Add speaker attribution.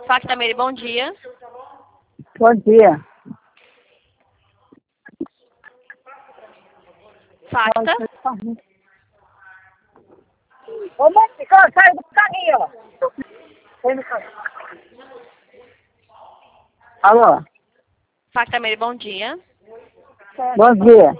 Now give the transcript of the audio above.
Speaker 1: Factamere, bom dia.
Speaker 2: Bom dia.
Speaker 1: Facta.
Speaker 2: Ô, moço, sai do caminho, ó. Alô?
Speaker 1: Factamere, bom dia.
Speaker 2: Bom dia.